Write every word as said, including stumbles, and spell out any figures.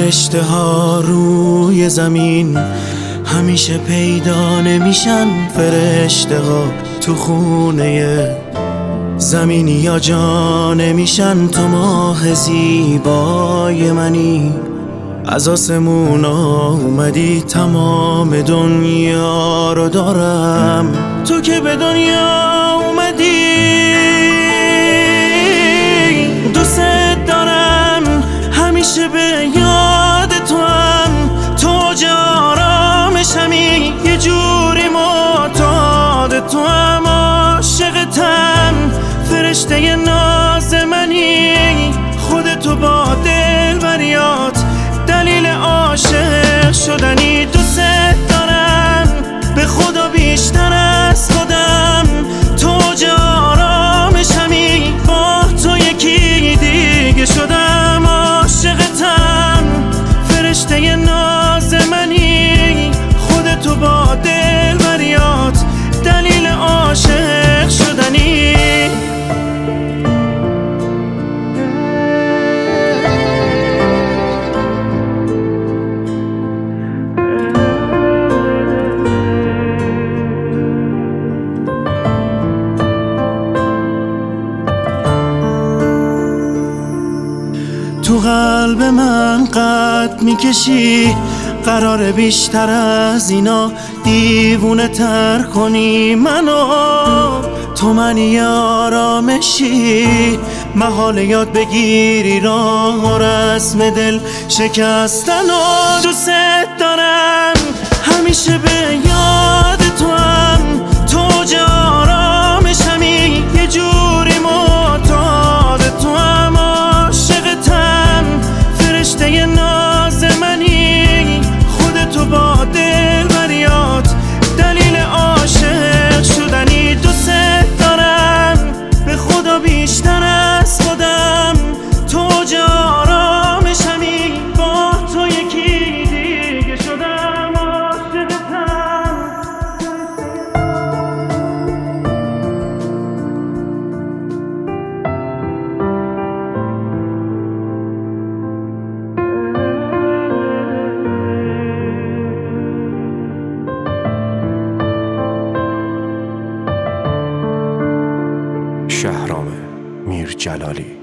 فرشته ها روی زمین همیشه پیدا نمیشن. فرشته ها تو خونه زمینی یا جا نمیشن. تو ماه زیبای منی، از آسمون اومدی، تمام دنیا رو دارم. تو که به دنیا اومدی دوست دارم، همیشه به یاد تو هم. تو جارامشمی، یه جوری معتاد تو هم، عاشقتم. فرشته ناز منی، خودتو با دلبریات دلیل عاشق شدنی. دوست دارم به خدا بیشتر از خودم. تو جارامشمی، با تو یکی دیگه شدم. عاشقتم، فرشته ناز منی، خودتو با دلبریات دلیل عاشق شدنی. تو قلب من قد میکشی، قرار بیشتر از اینا دیوونه تر کنی منو. تو منی آرامشی، محال یاد بگیری راه و رسم دل شکستن. و دوست دارم همیشه به یاد تو هم. تو جارامشمی، یه جوری معتاد تو هم. عاشقتم، فرشته ناز منی، خودتو با دلبریات دلیل عاشق شدنی. دوست دارم به خدا بیشتر از خودم. تو جارامشمی، با تو یکی دیگه شدم. عاشقتم. شهرام میرجلالی.